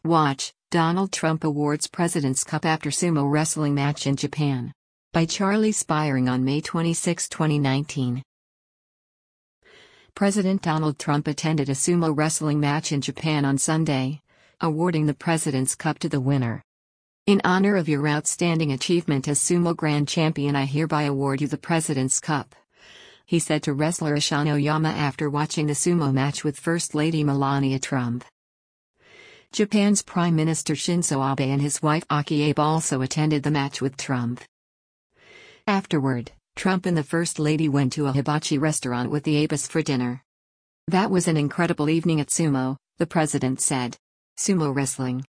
Watch, Donald Trump awards President's Cup after sumo wrestling match in Japan. By Charlie Spiring on May 26, 2019. President Donald Trump attended a sumo wrestling match in Japan on Sunday, awarding the President's Cup to the winner. "In honor of your outstanding achievement as sumo grand champion, I hereby award you the President's Cup," he said to wrestler Ishan Oyama after watching the sumo match with First Lady Melania Trump. Japan's Prime Minister Shinzo Abe and his wife Akie Abe also attended the match with Trump. Afterward, Trump and the First Lady went to a hibachi restaurant with the Abes for dinner. "That was an incredible evening at sumo," the president said. "Sumo wrestling